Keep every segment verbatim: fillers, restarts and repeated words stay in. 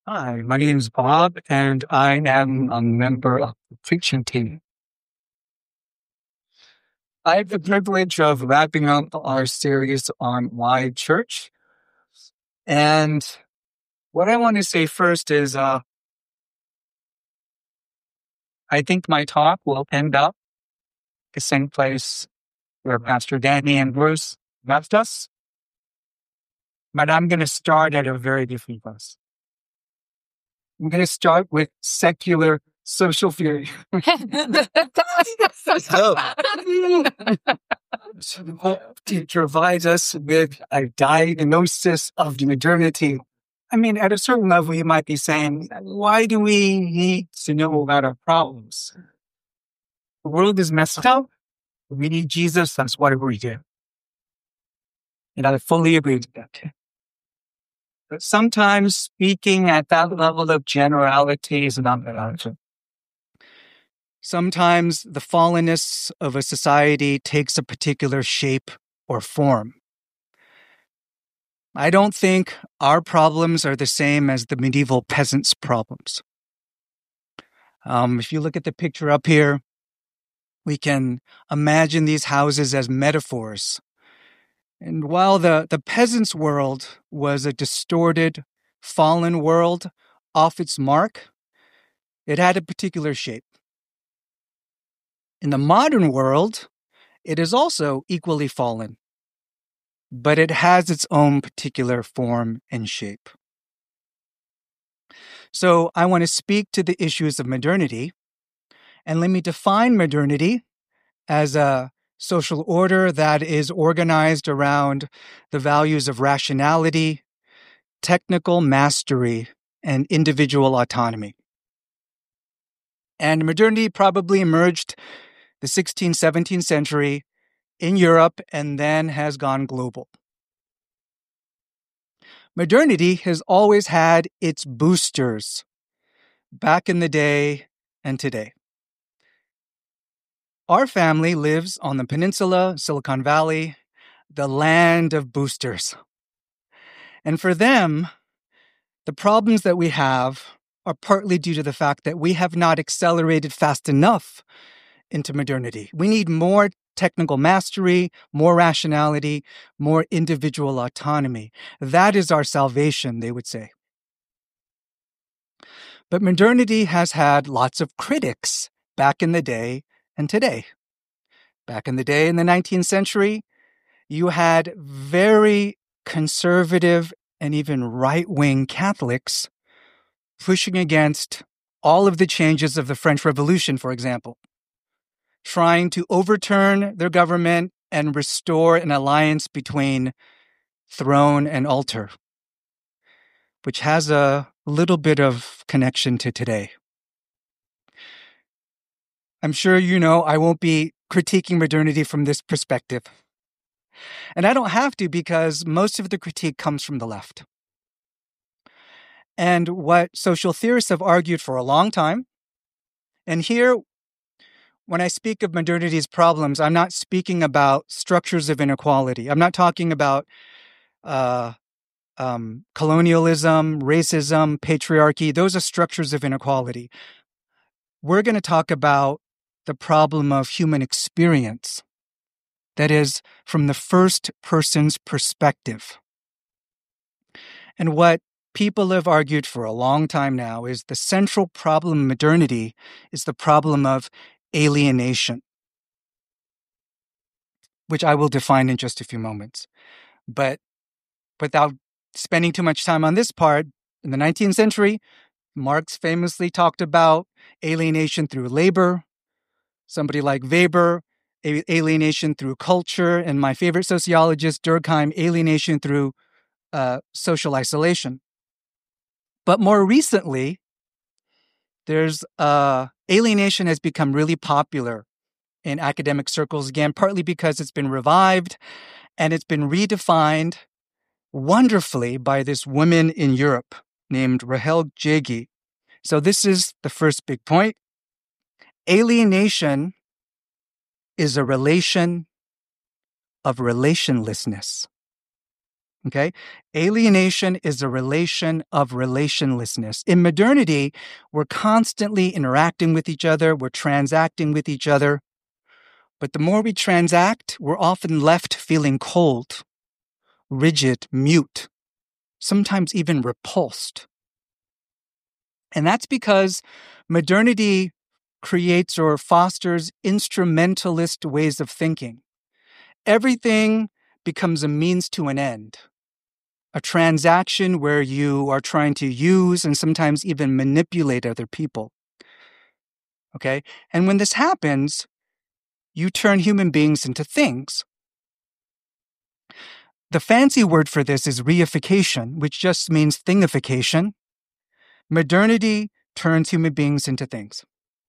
Hi, my name is Bob, and I am a member of the preaching team. I have the privilege of wrapping up our series on why church. And what I want to say first is uh, I think my talk will end up the same place where Pastor Danny and Bruce left us, but I'm going to start at a very different place. I'm going to start with secular social theory. So, to provide us with a diagnosis of modernity. I mean, at a certain level, you might be saying, why do we need to know about our problems? The world is messed up. We need Jesus. That's what we do. And I fully agree with that. But sometimes speaking at that level of generality is not that answer. Sometimes the fallenness of a society takes a particular shape or form. I don't think our problems are the same as the medieval peasants' problems. Um, if you look at the picture up here, we can imagine these houses as metaphors. And while the, the peasants' world was a distorted, fallen world off its mark, it had a particular shape. In the modern world, it is also equally fallen, but it has its own particular form and shape. So I want to speak to the issues of modernity, and let me define modernity as a social order that is organized around the values of rationality, technical mastery, and individual autonomy. And modernity probably emerged the sixteenth, seventeenth century in Europe and then has gone global. Modernity has always had its boosters back in the day and today. Our family lives on the peninsula, Silicon Valley, the land of boosters. And for them, the problems that we have are partly due to the fact that we have not accelerated fast enough into modernity. We need more technical mastery, more rationality, more individual autonomy. That is our salvation, they would say. But modernity has had lots of critics back in the day and today. Back in the day, in the nineteenth century, you had very conservative and even right-wing Catholics pushing against all of the changes of the French Revolution, for example, trying to overturn their government and restore an alliance between throne and altar, which has a little bit of connection to today. I'm sure you know I won't be critiquing modernity from this perspective. And I don't have to, because most of the critique comes from the left. And what social theorists have argued for a long time, and here, when I speak of modernity's problems, I'm not speaking about structures of inequality. I'm not talking about uh, um, colonialism, racism, patriarchy. Those are structures of inequality. We're going to talk about the problem of human experience. That is, from the first person's perspective. And what people have argued for a long time now is the central problem of modernity is the problem of alienation, which I will define in just a few moments. But without spending too much time on this part, in the nineteenth century, Marx famously talked about alienation through labor. Somebody like Weber, a- alienation through culture, and my favorite sociologist, Durkheim, alienation through uh, social isolation. But more recently, there's uh, alienation has become really popular in academic circles again, partly because it's been revived and it's been redefined wonderfully by this woman in Europe named Rahel Jaegi. So this is the first big point. Alienation is a relation of relationlessness. Okay? Alienation is a relation of relationlessness. In modernity, we're constantly interacting with each other, we're transacting with each other. But the more we transact, we're often left feeling cold, rigid, mute, sometimes even repulsed. And that's because modernity creates or fosters instrumentalist ways of thinking. Everything becomes a means to an end, a transaction where you are trying to use and sometimes even manipulate other people. Okay? And when this happens, you turn human beings into things. The fancy word for this is reification, which just means thingification. Modernity turns human beings into things.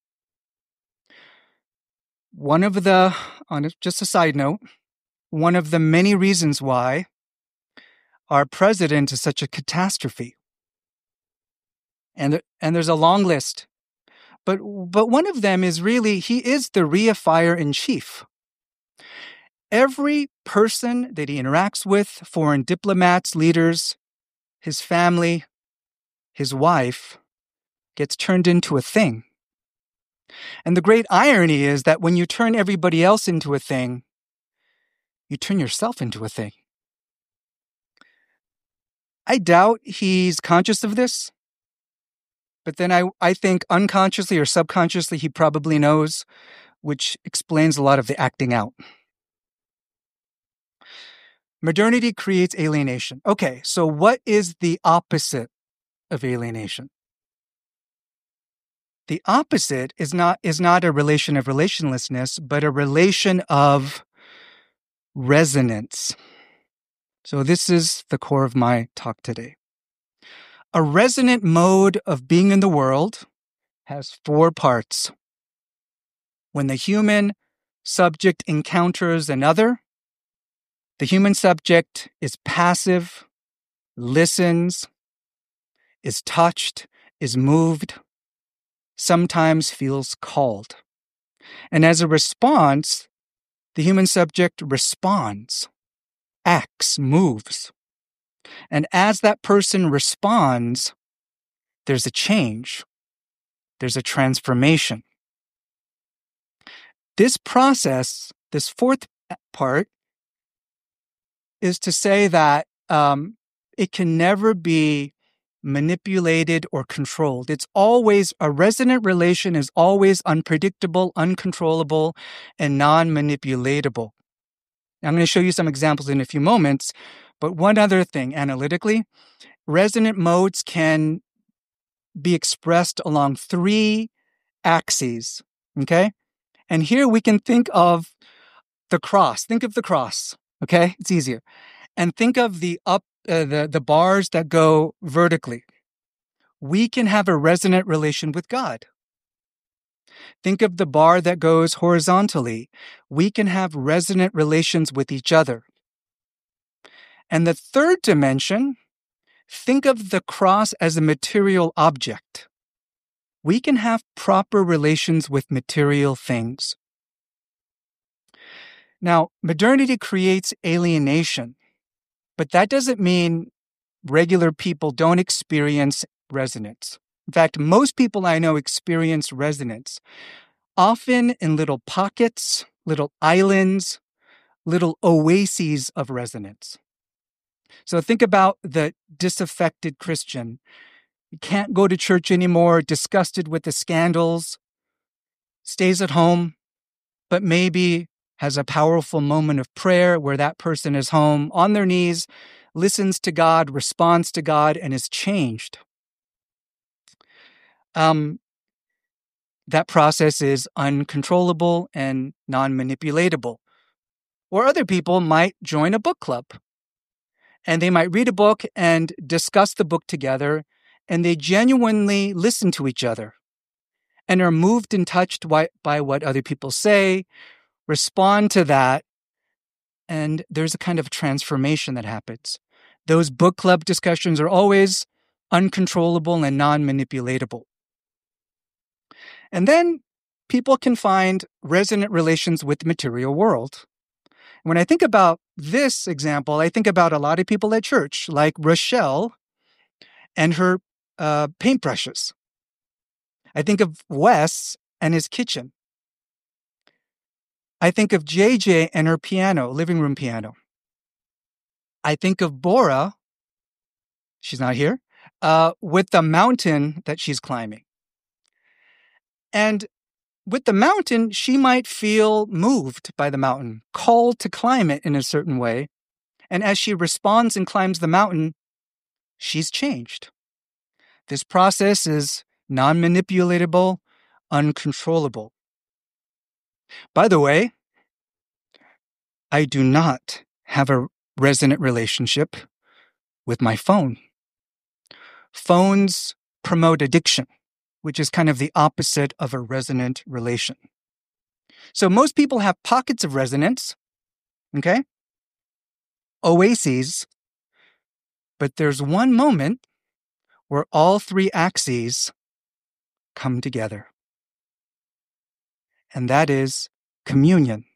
One of the, on a, just a side note, one of the many reasons why our president is such a catastrophe. And, and there's a long list. But, but one of them is really, he is the reifier in chief. Every person that he interacts with, foreign diplomats, leaders, his family, his wife, gets turned into a thing. And the great irony is that when you turn everybody else into a thing, you turn yourself into a thing. I doubt he's conscious of this, but then I, I think unconsciously or subconsciously he probably knows, which explains a lot of the acting out. Modernity creates alienation. Okay, so what is the opposite of alienation? The opposite is not, is not a relation of relationlessness, but a relation of resonance. So this is the core of my talk today. A resonant mode of being in the world has four parts. When the human subject encounters another, the human subject is passive, listens, is touched, is moved, sometimes feels called. And as a response, the human subject responds, acts, moves. And as that person responds, there's a change. There's a transformation. This process, this fourth part, is to say that um, it can never be manipulated or controlled. It's always, a resonant relation is always unpredictable, uncontrollable, and non-manipulatable. I'm going to show you some examples in a few moments, but one other thing, analytically, resonant modes can be expressed along three axes, okay? And here we can think of the cross. Think of the cross, okay? It's easier. And think of the up, uh, the, the bars that go vertically. We can have a resonant relation with God. Think of the bar that goes horizontally. We can have resonant relations with each other. And the third dimension, think of the cross as a material object. We can have proper relations with material things. Now, modernity creates alienation, but that doesn't mean regular people don't experience resonance. In fact, most people I know experience resonance, often in little pockets, little islands, little oases of resonance. So think about the disaffected Christian. He can't go to church anymore, disgusted with the scandals, stays at home, but maybe has a powerful moment of prayer where that person is home on their knees, listens to God, responds to God, and is changed. Um, that process is uncontrollable and non-manipulatable. Or other people might join a book club, and they might read a book and discuss the book together, and they genuinely listen to each other and are moved and touched by, by what other people say, respond to that, and there's a kind of transformation that happens. Those book club discussions are always uncontrollable and non-manipulatable. And then people can find resonant relations with the material world. When I think about this example, I think about a lot of people at church, like Rochelle and her uh, paintbrushes. I think of Wes and his kitchen. I think of J J and her piano, living room piano. I think of Bora, she's not here, uh, with the mountain that she's climbing. And with the mountain, she might feel moved by the mountain, called to climb it in a certain way. And as she responds and climbs the mountain, she's changed. This process is non-manipulatable, uncontrollable. By the way, I do not have a resonant relationship with my phone. Phones promote addiction, which is kind of the opposite of a resonant relation. So most people have pockets of resonance, okay? Oases, but there's one moment where all three axes come together. And that is communion.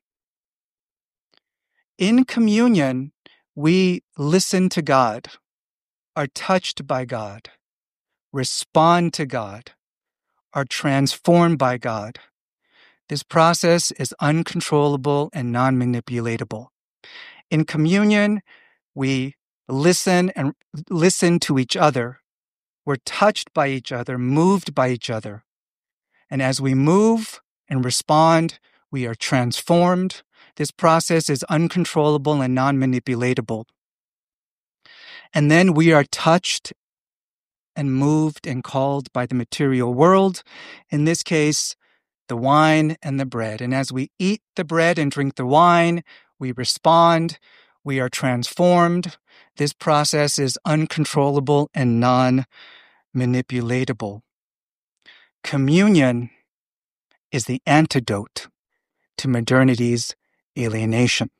In communion, we listen to God, are touched by God, respond to God, are transformed by God. This process is uncontrollable and non-manipulatable. In communion, we listen and listen to each other. We're touched by each other, moved by each other. And as we move and respond, we are transformed. This process is uncontrollable and non-manipulatable. And then we are touched and moved and called by the material world. In this case, the wine and the bread. And as we eat the bread and drink the wine, we respond, we are transformed. This process is uncontrollable and non-manipulatable. Communion is the antidote to modernity's alienation.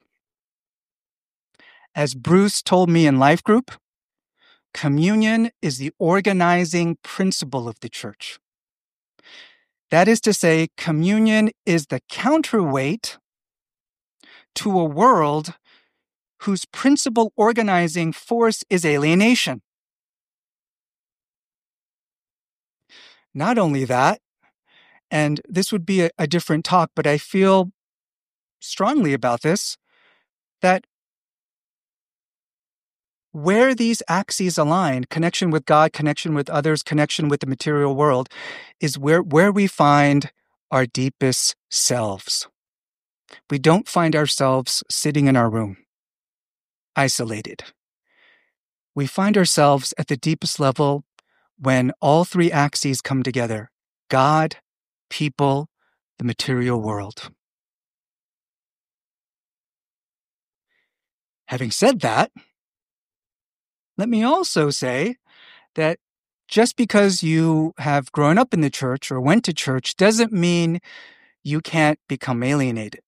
As Bruce told me in Life Group, communion is the organizing principle of the church. That is to say, communion is the counterweight to a world whose principal organizing force is alienation. Not only that, and this would be a, a different talk, but I feel strongly about this, that where these axes align, connection with God, connection with others, connection with the material world, is where, where we find our deepest selves. We don't find ourselves sitting in our room, isolated. We find ourselves at the deepest level when all three axes come together: God, people, the material world. Having said that, let me also say that just because you have grown up in the church or went to church doesn't mean you can't become alienated.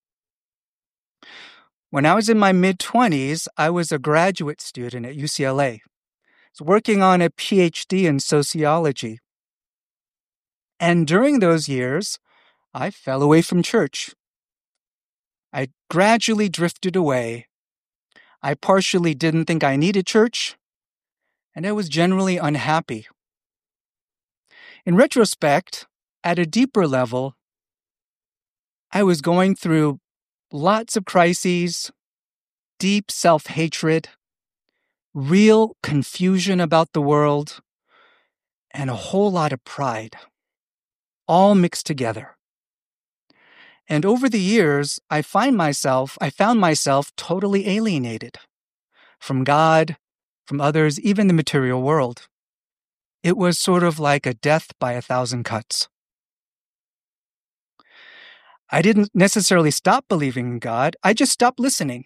When I was in my mid-twenties, I was a graduate student at U C L A. I was working on a P H D in sociology. And during those years, I fell away from church. I gradually drifted away. I partially didn't think I needed church, and I was generally unhappy. In retrospect, at a deeper level, I was going through lots of crises, deep self-hatred, real confusion about the world, and a whole lot of pride, all mixed together. And over the years, I find myself, I found myself totally alienated from God, from others, even the material world. It was sort of like a death by a thousand cuts. I didn't necessarily stop believing in God. I just stopped listening.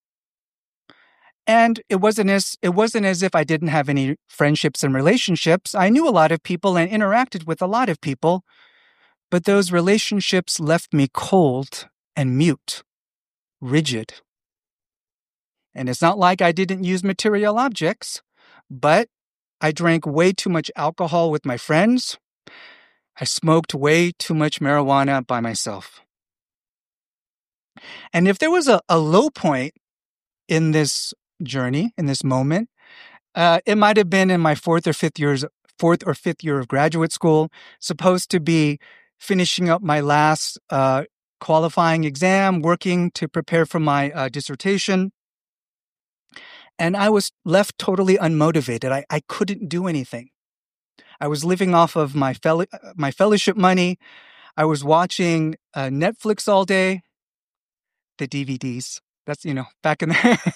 And it wasn't as it wasn't as if I didn't have any friendships and relationships. I knew a lot of people and interacted with a lot of people, but those relationships left me cold and mute, rigid. And it's not like I didn't use material objects, but I drank way too much alcohol with my friends. I smoked way too much marijuana by myself. And if there was a, a low point in this journey, in this moment. Uh, it might have been in my fourth or fifth years, fourth or fifth year of graduate school, supposed to be finishing up my last uh, qualifying exam, working to prepare for my uh, dissertation. And I was left totally unmotivated. I, I couldn't do anything. I was living off of my fel- my fellowship money. I was watching uh, Netflix all day, the D V Ds. That's, you know, back in the...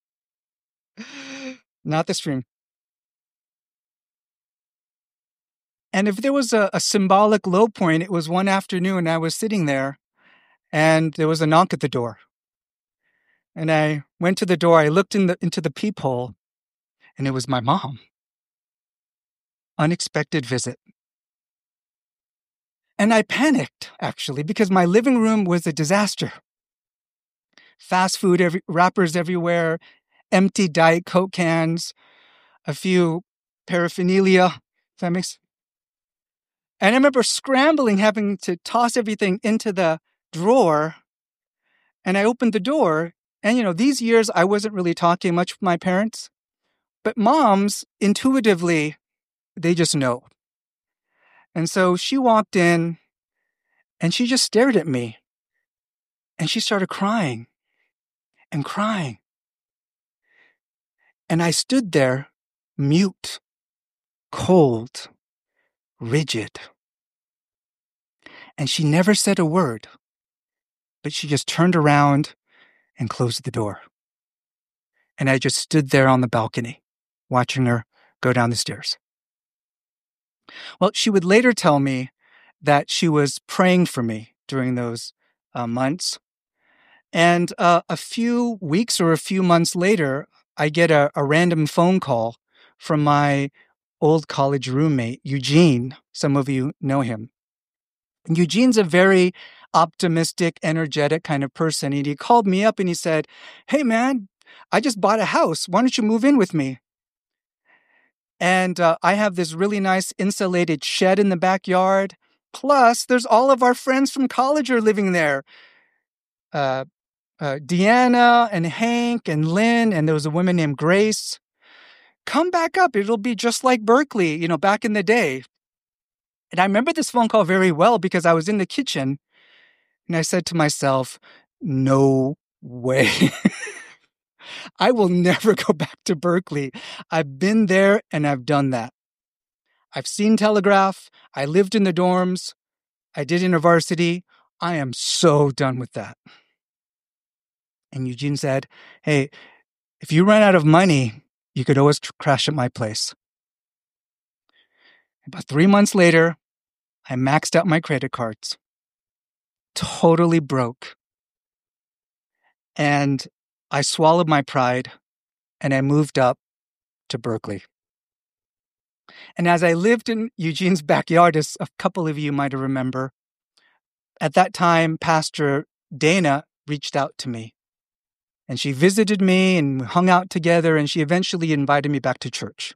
Not the stream. And if there was a, a symbolic low point, it was one afternoon I was sitting there and there was a knock at the door. And I went to the door, I looked in the, into the peephole, and it was my mom. Unexpected visit. And I panicked, actually, because my living room was a disaster. Fast food every, wrappers everywhere, empty Diet Coke cans, a few paraphernalia. Does that make sense? And I remember scrambling, having to toss everything into the drawer. And I opened the door. And, you know, these years I wasn't really talking much with my parents. But moms, intuitively, they just know. And so she walked in and she just stared at me. And she started crying and crying. And I stood there, mute, cold, rigid. And she never said a word, but she just turned around and closed the door. And I just stood there on the balcony, watching her go down the stairs. Well, she would later tell me that she was praying for me during those uh, months. And uh, a few weeks or a few months later, I get a, a random phone call from my old college roommate, Eugene. Some of you know him. And Eugene's a very optimistic, energetic kind of person. And he called me up and he said, "Hey, man, I just bought a house. Why don't you move in with me?" And uh, I have this really nice insulated shed in the backyard. Plus, there's all of our friends from college are living there. Uh, uh, Deanna and Hank and Lynn, and there was a woman named Grace. Come back up. It'll be just like Berkeley, you know, back in the day. And I remember this phone call very well because I was in the kitchen and I said to myself, no way. I will never go back to Berkeley. I've been there and I've done that. I've seen Telegraph. I lived in the dorms. I did InterVarsity. I am so done with that. And Eugene said, "Hey, if you run out of money, you could always tr- crash at my place." About three months later, I maxed out my credit cards. Totally broke. And I swallowed my pride and I moved up to Berkeley. And as I lived in Eugene's backyard, as a couple of you might remember, at that time, Pastor Dana reached out to me. And she visited me and we hung out together, and she eventually invited me back to church.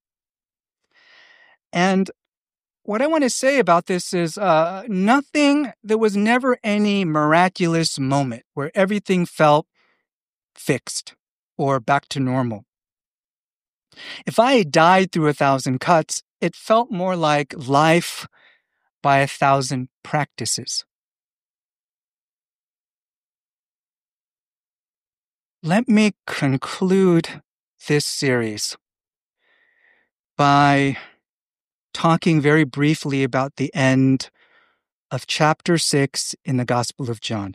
And what I want to say about this is uh, nothing, there was never any miraculous moment where everything felt fixed or back to normal. If I had died through a thousand cuts, it felt more like life by a thousand practices. Let me conclude this series by talking very briefly about the end of chapter six in the Gospel of John.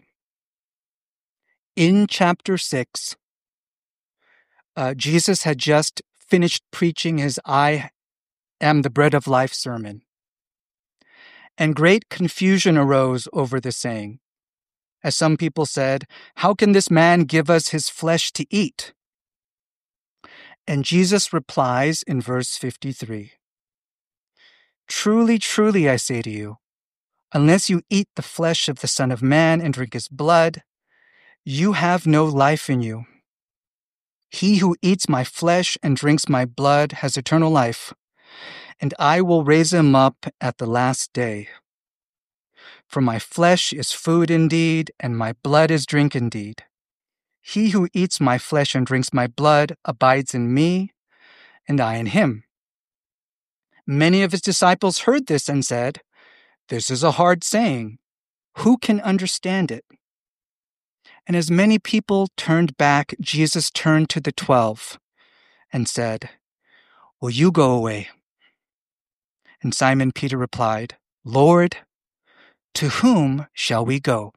In chapter six, uh, Jesus had just finished preaching his I am the bread of life sermon. And great confusion arose over the saying. As some people said, "How can this man give us his flesh to eat?" And Jesus replies in verse fifty-three, "Truly, truly, I say to you, unless you eat the flesh of the Son of Man and drink his blood, you have no life in you. He who eats my flesh and drinks my blood has eternal life, and I will raise him up at the last day. For my flesh is food indeed, and my blood is drink indeed. He who eats my flesh and drinks my blood abides in me, and I in him. Many of his disciples heard this and said, "This is a hard saying. Who can understand it?" And as many people turned back, Jesus turned to the twelve and said, "Will you go away?" And Simon Peter replied, "Lord, to whom shall we go?"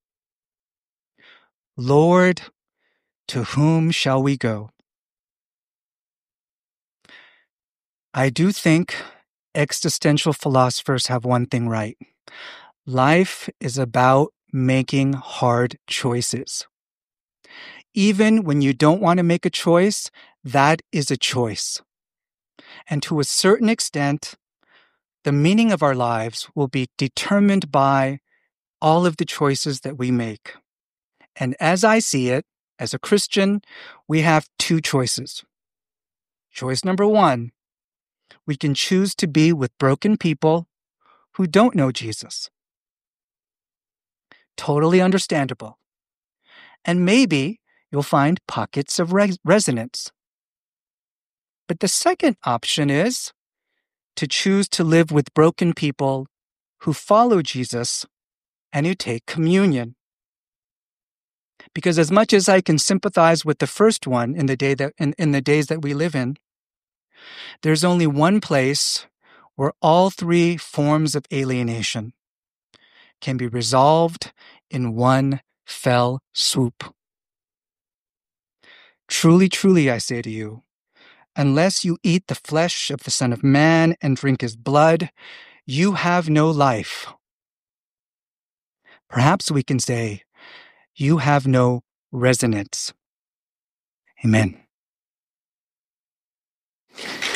Lord, to whom shall we go? I do think existential philosophers have one thing right. Life is about making hard choices. Even when you don't want to make a choice, that is a choice. And to a certain extent, the meaning of our lives will be determined by all of the choices that we make. And as I see it, as a Christian, we have two choices. Choice number one, we can choose to be with broken people who don't know Jesus. Totally understandable. And maybe you'll find pockets of res- resonance. But the second option is to choose to live with broken people who follow Jesus and who take communion. Because as much as I can sympathize with the first one in the day that in, in the days that we live in, there's only one place where all three forms of alienation can be resolved in one fell swoop. Truly, truly, I say to you, unless you eat the flesh of the Son of Man and drink his blood, you have no life. Perhaps we can say, you have no resonance. Amen.